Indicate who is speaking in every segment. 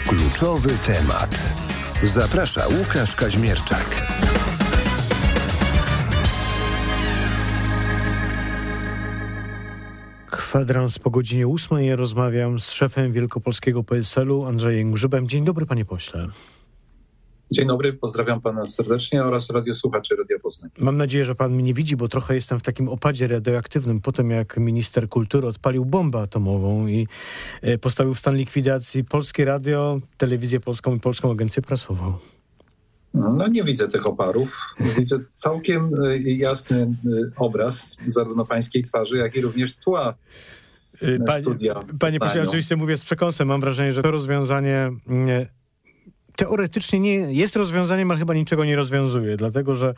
Speaker 1: Kluczowy temat. Zaprasza Łukasz Kaźmierczak.
Speaker 2: Kwadrans po godzinie 8 rozmawiam z szefem wielkopolskiego PSL-u Andrzejem Grzybem. Dzień dobry, panie pośle.
Speaker 3: Dzień dobry, pozdrawiam pana serdecznie oraz radiosłuchaczy Radia Poznań.
Speaker 2: Mam nadzieję, że pan mnie nie widzi, bo trochę jestem w takim opadzie radioaktywnym po tym, jak minister kultury odpalił bombę atomową i postawił w stan likwidacji Polskie Radio, Telewizję Polską i Polską Agencję Prasową.
Speaker 3: No nie widzę tych oparów. Widzę całkiem jasny obraz zarówno pańskiej twarzy, jak i również tła studia.
Speaker 2: Panie pośle, oczywiście mówię z przekąsem. Mam wrażenie, że to rozwiązanie teoretycznie nie jest rozwiązaniem, ale chyba niczego nie rozwiązuje, dlatego że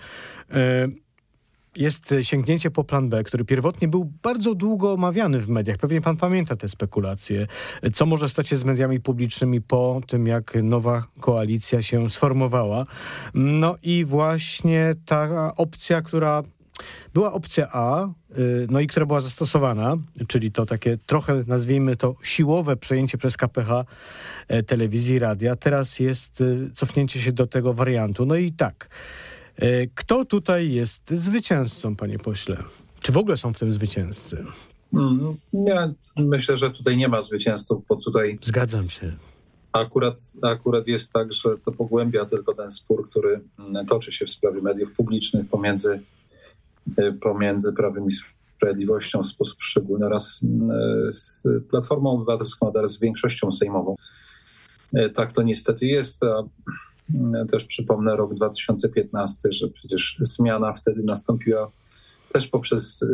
Speaker 2: jest sięgnięcie po plan B, który pierwotnie był bardzo długo omawiany w mediach. Pewnie pan pamięta te spekulacje. Co może stać się z mediami publicznymi po tym, jak nowa koalicja się sformowała. No i właśnie ta opcja, która była opcja A, no i która była zastosowana, czyli to takie trochę, nazwijmy to, siłowe przejęcie przez KPH telewizji i radia. Teraz jest cofnięcie się do tego wariantu. No i tak, kto tutaj jest zwycięzcą, panie pośle? Czy w ogóle są w tym zwycięzcy?
Speaker 3: Ja myślę, że tutaj nie ma zwycięzców, bo tutaj...
Speaker 2: Zgadzam się.
Speaker 3: Akurat jest tak, że to pogłębia tylko ten spór, który toczy się w sprawie mediów publicznych pomiędzy Prawem i Sprawiedliwością w sposób szczególny oraz z Platformą Obywatelską, oraz z większością sejmową. Tak to niestety jest, a też przypomnę rok 2015, że przecież zmiana wtedy nastąpiła też poprzez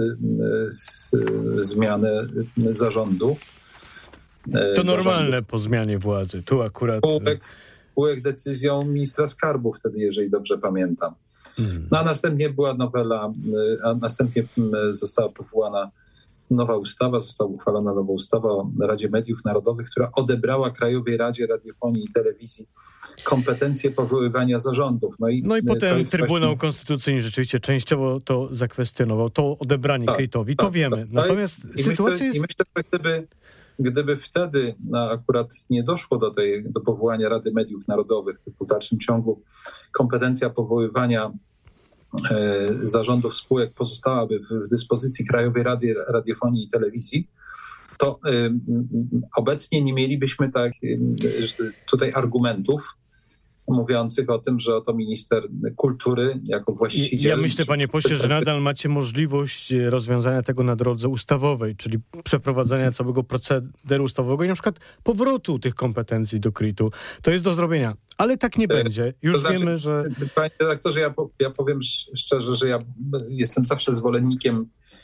Speaker 3: zmianę zarządu.
Speaker 2: To normalne po zmianie władzy. Tu akurat...
Speaker 3: Spółek decyzją ministra skarbu wtedy, jeżeli dobrze pamiętam. No a następnie była nowela, a następnie została powołana nowa ustawa, została uchwalona nowa ustawa o Radzie Mediów Narodowych, która odebrała Krajowej Radzie Radiofonii i Telewizji kompetencje powoływania zarządów. No i
Speaker 2: potem Trybunał Konstytucyjny rzeczywiście częściowo to zakwestionował, to odebranie Kritowi, to wiemy. Natomiast sytuacja jest...
Speaker 3: Myślę, że gdyby wtedy akurat nie doszło do powołania Rady Mediów Narodowych, to w dalszym ciągu kompetencja powoływania zarządów spółek pozostałaby w dyspozycji Krajowej Rady Radiofonii i Telewizji, to obecnie nie mielibyśmy tutaj argumentów mówiących o tym, że oto minister kultury jako właściciel...
Speaker 2: Ja myślę, panie pośle, że nadal macie możliwość rozwiązania tego na drodze ustawowej, czyli przeprowadzania całego procederu ustawowego i na przykład powrotu tych kompetencji do KRIT-u. To jest do zrobienia, ale tak nie będzie. Już wiemy, że...
Speaker 3: Panie redaktorze, ja powiem szczerze, że ja jestem zawsze zwolennikiem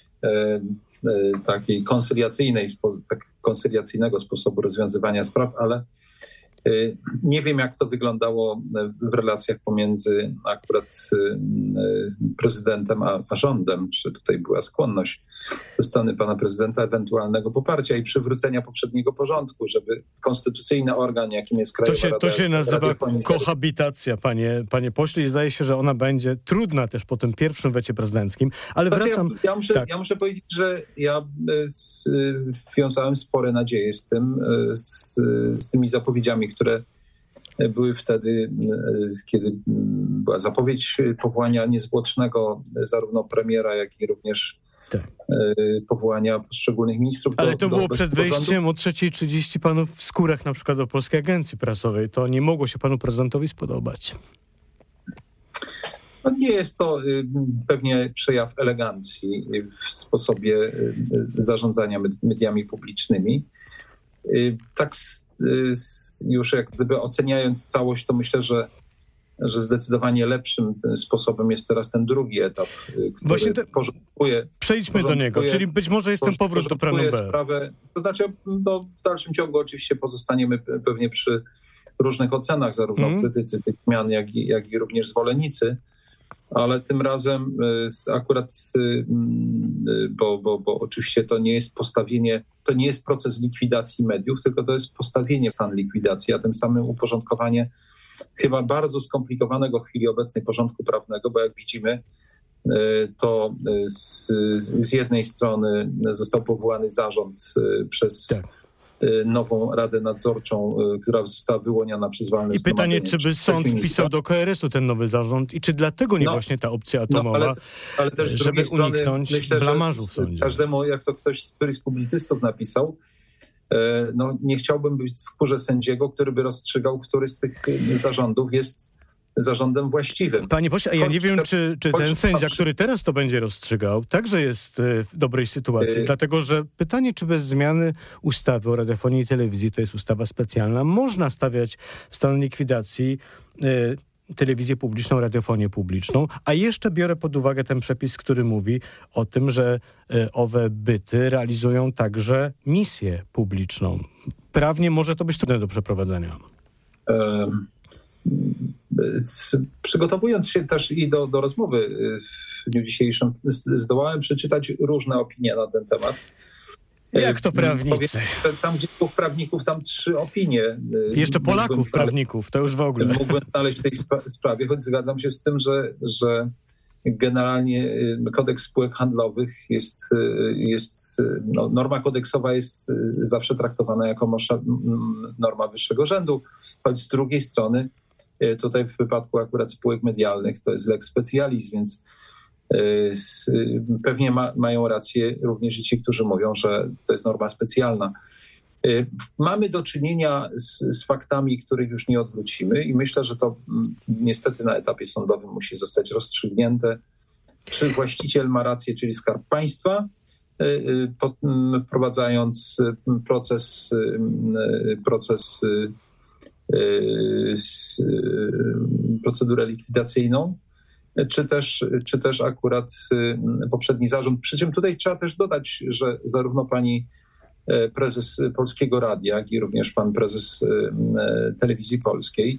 Speaker 3: takiej koncyliacyjnego sposobu rozwiązywania spraw, ale nie wiem, jak to wyglądało w relacjach pomiędzy akurat prezydentem a rządem. Czy tutaj była skłonność ze strony pana prezydenta ewentualnego poparcia i przywrócenia poprzedniego porządku, żeby konstytucyjny organ, jakim jest Krajowa Rada...
Speaker 2: To się nazywa kohabitacja, panie pośle, i zdaje się, że ona będzie trudna też po tym pierwszym wecie prezydenckim, ale wracam...
Speaker 3: Ja muszę powiedzieć, że ja wiązałem spore nadzieje z tymi zapowiedziami, które były wtedy, kiedy była zapowiedź powołania niezwłocznego zarówno premiera, jak i również powołania poszczególnych ministrów.
Speaker 2: Ale to było przed wejściem o 3:30 panów w skórach na przykład do Polskiej Agencji Prasowej. To nie mogło się panu prezydentowi spodobać.
Speaker 3: No nie jest to pewnie przejaw elegancji w sposobie zarządzania mediami publicznymi. Tak już jak gdyby oceniając całość, to myślę, że zdecydowanie lepszym sposobem jest teraz ten drugi etap, który porządkuje...
Speaker 2: Przejdźmy do niego, czyli być może jest ten powrót do planu B.
Speaker 3: Sprawę, to znaczy w dalszym ciągu oczywiście pozostaniemy pewnie przy różnych ocenach, zarówno krytycy tych zmian, jak i również zwolennicy, ale tym razem akurat, bo oczywiście to nie jest postawienie, to nie jest proces likwidacji mediów, tylko to jest postawienie w stan likwidacji, a tym samym uporządkowanie chyba bardzo skomplikowanego w chwili obecnej porządku prawnego, bo jak widzimy, to z jednej strony został powołany zarząd przez nową Radę Nadzorczą, która została wyłoniona przez walne
Speaker 2: I pytanie, czy by sąd wpisał do KRS-u ten nowy zarząd i czy dlatego nie właśnie ta opcja atomowa,
Speaker 3: ale też z
Speaker 2: żeby
Speaker 3: strony
Speaker 2: uniknąć
Speaker 3: myślę,
Speaker 2: blamażu w sądzie.
Speaker 3: Każdemu, jak to któryś z publicystów napisał, nie chciałbym być w skórze sędziego, który by rozstrzygał, który z tych zarządów jest zarządem właściwym.
Speaker 2: Panie pośle, ja nie wiem, czy ten sędzia, który teraz to będzie rozstrzygał, także jest w dobrej sytuacji, dlatego że pytanie, czy bez zmiany ustawy o radiofonii i telewizji, to jest ustawa specjalna, można stawiać w stan likwidacji telewizję publiczną, radiofonię publiczną, a jeszcze biorę pod uwagę ten przepis, który mówi o tym, że owe byty realizują także misję publiczną. Prawnie może to być trudne do przeprowadzenia.
Speaker 3: Przygotowując się też i do rozmowy w dniu dzisiejszym, zdołałem przeczytać różne opinie na ten temat.
Speaker 2: Jak to prawnicy?
Speaker 3: Tam, gdzie dwóch prawników, tam 3 opinie.
Speaker 2: Jeszcze Polaków prawników, to już w ogóle.
Speaker 3: Mógłbym znaleźć w tej sprawie, choć zgadzam się z tym, że generalnie kodeks spółek handlowych norma kodeksowa jest zawsze traktowana jako norma wyższego rzędu, choć z drugiej strony tutaj w wypadku akurat spółek medialnych to jest lex specialis, więc pewnie mają rację również ci, którzy mówią, że to jest norma specjalna. Mamy do czynienia z faktami, których już nie odwrócimy i myślę, że to niestety na etapie sądowym musi zostać rozstrzygnięte, czy właściciel ma rację, czyli Skarb Państwa, wprowadzając procedurę likwidacyjną, czy też akurat poprzedni zarząd. Przy czym tutaj trzeba też dodać, że zarówno pani prezes Polskiego Radia, jak i również pan prezes Telewizji Polskiej,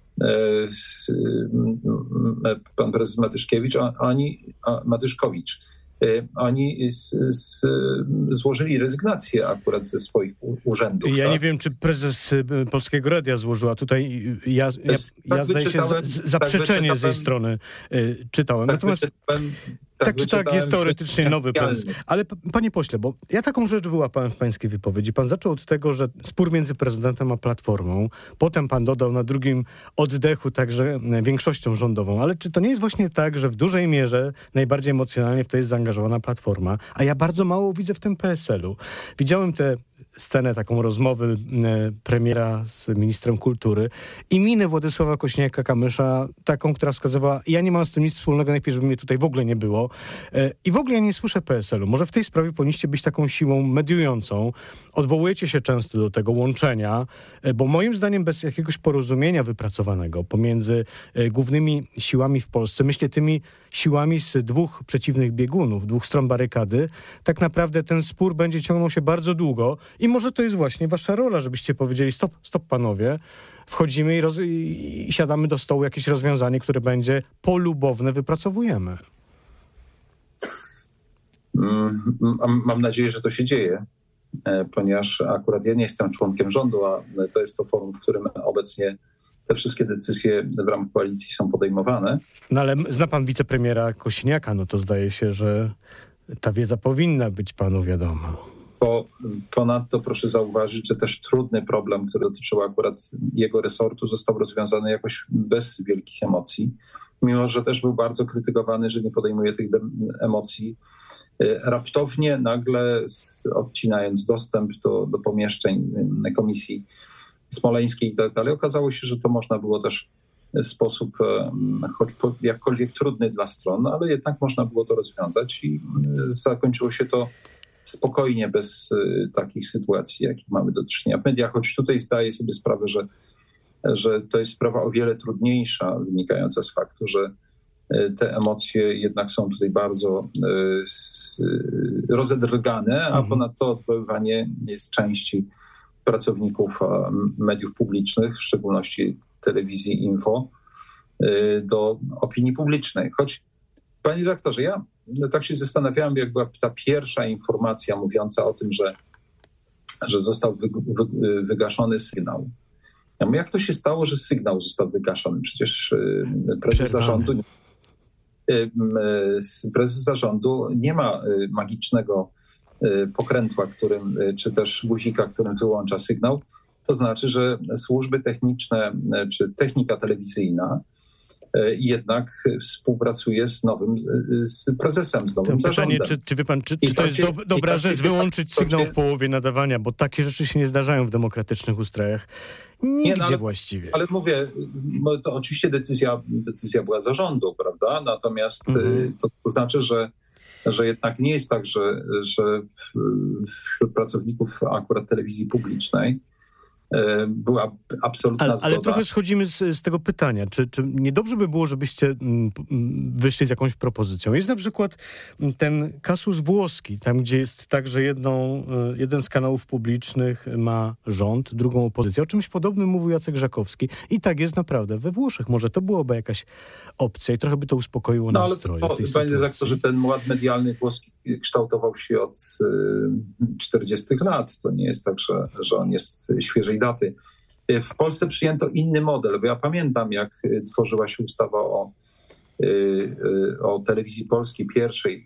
Speaker 3: pan prezes Matyszkowicz, oni złożyli rezygnację akurat ze swoich urzędów.
Speaker 2: Ja nie wiem, czy prezes Polskiego Radia złożył, a tutaj ja zdaje się zaprzeczenie z jej strony czytałem. Natomiast tak, jest teoretycznie nowy prezes. Ale panie pośle, bo ja taką rzecz wyłapałem w pańskiej wypowiedzi. Pan zaczął od tego, że spór między prezydentem a Platformą. Potem pan dodał na drugim oddechu także większością rządową. Ale czy to nie jest właśnie tak, że w dużej mierze najbardziej emocjonalnie w to jest zaangażowana Platforma, a ja bardzo mało widzę w tym PSL-u. Widziałem tę scenę, taką rozmowy premiera z ministrem kultury i minę Władysława Kosiniaka-Kamysza, taką, która wskazywała, ja nie mam z tym nic wspólnego, najpierw, żeby mnie tutaj w ogóle nie było. I w ogóle ja nie słyszę PSL-u. Może w tej sprawie powinniście być taką siłą mediującą. Odwołujecie się często do tego łączenia, bo moim zdaniem bez jakiegoś porozumienia wypracowanego pomiędzy głównymi siłami w Polsce, myślę tymi siłami z 2 przeciwnych biegunów, 2 stron barykady, tak naprawdę ten spór będzie ciągnął się bardzo długo i może to jest właśnie wasza rola, żebyście powiedzieli stop panowie, wchodzimy i siadamy do stołu, jakieś rozwiązanie, które będzie polubowne, wypracowujemy.
Speaker 3: Mam nadzieję, że to się dzieje, ponieważ akurat ja nie jestem członkiem rządu, a to jest to forum, w którym obecnie te wszystkie decyzje w ramach koalicji są podejmowane.
Speaker 2: No ale zna pan wicepremiera Kosiniaka, no to zdaje się, że ta wiedza powinna być panu wiadoma.
Speaker 3: Ponadto proszę zauważyć, że też trudny problem, który dotyczył akurat jego resortu, został rozwiązany jakoś bez wielkich emocji, mimo że też był bardzo krytykowany, że nie podejmuje tych emocji. Raptownie, nagle odcinając dostęp do pomieszczeń Komisji Smoleńskiej i tak dalej, okazało się, że to można było też w sposób jakkolwiek trudny dla stron, ale jednak można było to rozwiązać i zakończyło się to spokojnie, bez takich sytuacji, jakich mamy do czynienia w mediach, choć tutaj zdaję sobie sprawę, że to jest sprawa o wiele trudniejsza, wynikająca z faktu, że te emocje jednak są tutaj bardzo rozedrgane, a ponadto odwoływanie jest części pracowników mediów publicznych, w szczególności telewizji Info, do opinii publicznej. Choć, panie redaktorze, ja tak się zastanawiałem, jak była ta pierwsza informacja mówiąca o tym, że został wygaszony sygnał. Ja mówię, jak to się stało, że sygnał został wygaszony? Przecież prezes zarządu nie ma magicznego pokrętła, czy też guzika, którym wyłącza sygnał, to znaczy, że służby techniczne czy technika telewizyjna jednak współpracuje z nowym prezesem, z nowym zarządem.
Speaker 2: Pytanie, czy wie pan, czy to jest dobra rzecz wyłączyć sygnał w połowie nadawania, bo takie rzeczy się nie zdarzają w demokratycznych ustrojach. Nigdzie właściwie.
Speaker 3: Ale mówię, to oczywiście decyzja była zarządu, prawda? Natomiast to znaczy, że jednak nie jest tak, że wśród pracowników akurat telewizji publicznej była absolutna zgoda.
Speaker 2: Ale trochę schodzimy z tego pytania. Czy niedobrze by było, żebyście wyszli z jakąś propozycją? Jest na przykład ten kasus włoski, tam gdzie jest tak, że jeden z kanałów publicznych ma rząd, drugą opozycję. O czymś podobnym mówił Jacek Żakowski. I tak jest naprawdę we Włoszech. Może to byłoby jakaś opcja i trochę by to uspokoiło nastroje w tej sytuacji. Panie redaktorze,
Speaker 3: ten ład medialny włoski kształtował się od 40 lat. To nie jest tak, że on jest świeżej daty. W Polsce przyjęto inny model, bo ja pamiętam, jak tworzyła się ustawa o telewizji polskiej pierwszej,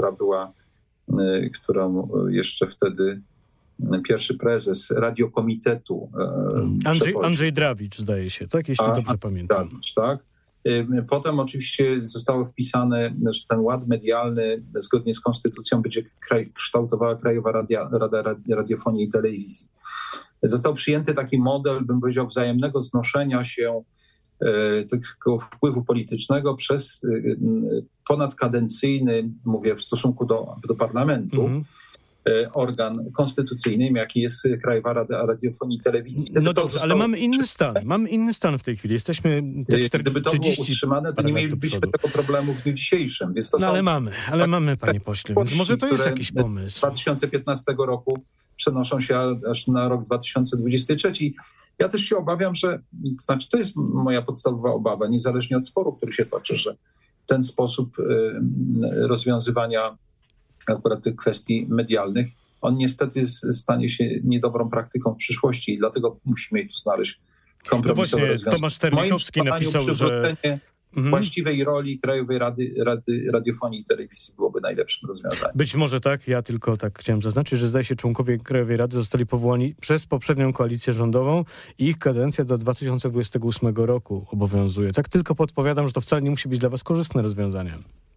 Speaker 3: którą jeszcze wtedy pierwszy prezes radiokomitetu
Speaker 2: Andrzej Drawicz, zdaje się, tak? Jeśli dobrze pamiętam.
Speaker 3: Drawicz, tak. Potem oczywiście zostało wpisane, że ten ład medialny zgodnie z konstytucją będzie kształtowała Krajowa Rada Radiofonii i Telewizji. Został przyjęty taki model, bym powiedział, wzajemnego znoszenia się takiego wpływu politycznego przez ponadkadencyjny, mówię w stosunku do parlamentu, organ konstytucyjny, jaki jest Krajowa Rada Radiofonii i Telewizji.
Speaker 2: No dobrze, ale mamy inny stan w tej chwili. Jesteśmy
Speaker 3: Gdyby to było utrzymane, to nie mielibyśmy tego problemu w dniu dzisiejszym. Więc to
Speaker 2: ale mamy, panie pośle, więc może to jest jakiś pomysł.
Speaker 3: Z 2015 roku przenoszą się aż na rok 2023. Ja też się obawiam, to jest moja podstawowa obawa, niezależnie od sporu, który się toczy, że ten sposób rozwiązywania akurat tych kwestii medialnych, on niestety stanie się niedobrą praktyką w przyszłości i dlatego musimy tu znaleźć kompromisowe rozwiązanie.
Speaker 2: Tomasz Terlikowski napisał, że
Speaker 3: właściwej roli Krajowej Rady Radiofonii i Telewizji byłoby najlepszym rozwiązaniem.
Speaker 2: Być może tak. Ja tylko tak chciałem zaznaczyć, że zdaje się członkowie Krajowej Rady zostali powołani przez poprzednią koalicję rządową i ich kadencja do 2028 roku obowiązuje. Tak tylko podpowiadam, że to wcale nie musi być dla was korzystne rozwiązanie.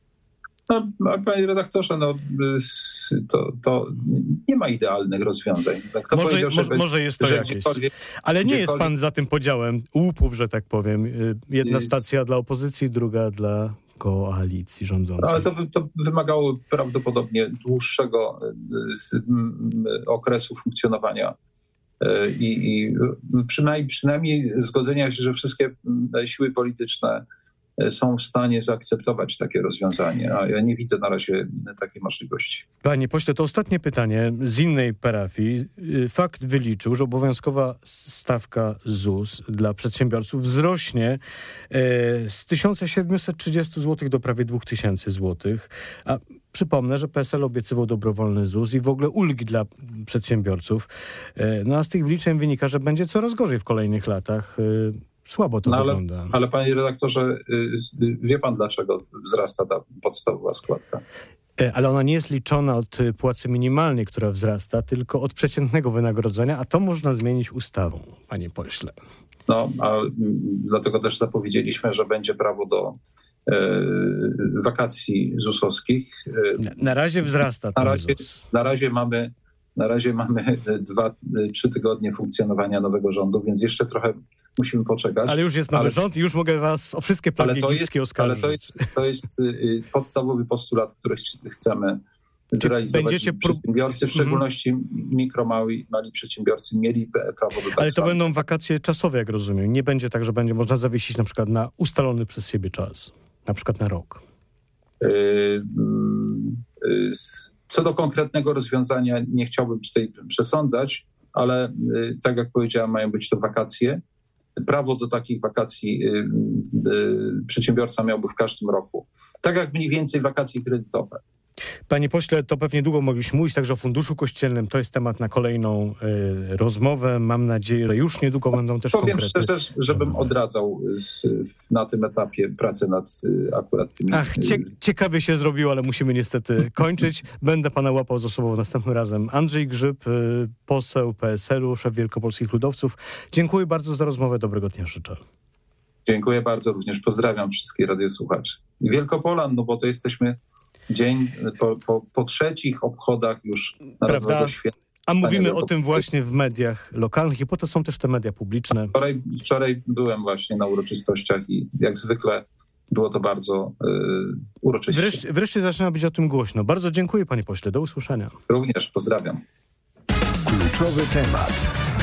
Speaker 3: Panie redaktorze, to nie ma idealnych rozwiązań.
Speaker 2: Może jest to jakieś. Ale nie jest pan za tym podziałem łupów, że tak powiem. Jedna stacja dla opozycji, druga dla koalicji rządzącej.
Speaker 3: Ale to wymagało prawdopodobnie dłuższego okresu funkcjonowania i przynajmniej zgodzenia się, że wszystkie siły polityczne są w stanie zaakceptować takie rozwiązanie, a ja nie widzę na razie takiej możliwości.
Speaker 2: Panie pośle, to ostatnie pytanie z innej parafii. Fakt wyliczył, że obowiązkowa stawka ZUS dla przedsiębiorców wzrośnie z 1730 zł do prawie 2000 zł. A przypomnę, że PSL obiecywał dobrowolny ZUS i w ogóle ulgi dla przedsiębiorców. No a z tych wyliczeń wynika, że będzie coraz gorzej w kolejnych latach. Słabo to wygląda.
Speaker 3: Ale panie redaktorze, wie pan, dlaczego wzrasta ta podstawowa składka?
Speaker 2: Ale ona nie jest liczona od płacy minimalnej, która wzrasta, tylko od przeciętnego wynagrodzenia, a to można zmienić ustawą, panie pośle.
Speaker 3: A dlatego też zapowiedzieliśmy, że będzie prawo do wakacji ZUS-owskich.
Speaker 2: Na razie wzrasta ten ZUS.
Speaker 3: Na razie mamy 2-3 tygodnie funkcjonowania nowego rządu, więc jeszcze trochę musimy poczekać.
Speaker 2: Ale już jest nowy rząd i już mogę was o wszystkie plagi egipskie oskarżyć.
Speaker 3: Ale to jest podstawowy postulat, który chcemy zrealizować. Przedsiębiorcy, w szczególności mali przedsiębiorcy, mieli prawo do tak.
Speaker 2: Ale to będą wakacje czasowe, jak rozumiem. Nie będzie tak, że będzie można zawiesić na przykład na ustalony przez siebie czas. Na przykład na rok.
Speaker 3: Co do konkretnego rozwiązania nie chciałbym tutaj przesądzać, ale tak jak powiedziałem, mają być to wakacje. Prawo do takich wakacji przedsiębiorca miałby w każdym roku. Tak jak mniej więcej wakacje kredytowe.
Speaker 2: Panie pośle, to pewnie długo mogliśmy mówić także o Funduszu Kościelnym. To jest temat na kolejną rozmowę. Mam nadzieję, że już niedługo będą też
Speaker 3: Powiem
Speaker 2: konkrety.
Speaker 3: szczerze, żebym odradzał na tym etapie pracę nad akurat tymi...
Speaker 2: Ciekawie się zrobiło, ale musimy niestety kończyć. Będę pana łapał za sobą następnym razem. Andrzej Grzyb, poseł PSL-u, szef Wielkopolskich Ludowców. Dziękuję bardzo za rozmowę. Dobrego dnia życzę.
Speaker 3: Dziękuję bardzo. Również pozdrawiam wszystkich radiosłuchaczy. I Wielkopolan, no bo to jesteśmy dzień po trzecich obchodach już Narodowego Święta.
Speaker 2: A mówimy o tym właśnie w mediach lokalnych i po to są też te media publiczne.
Speaker 3: Wczoraj byłem właśnie na uroczystościach i jak zwykle było to bardzo uroczyście.
Speaker 2: Wreszcie zaczyna być o tym głośno. Bardzo dziękuję, panie pośle. Do usłyszenia.
Speaker 3: Również pozdrawiam.
Speaker 1: Kluczowy temat.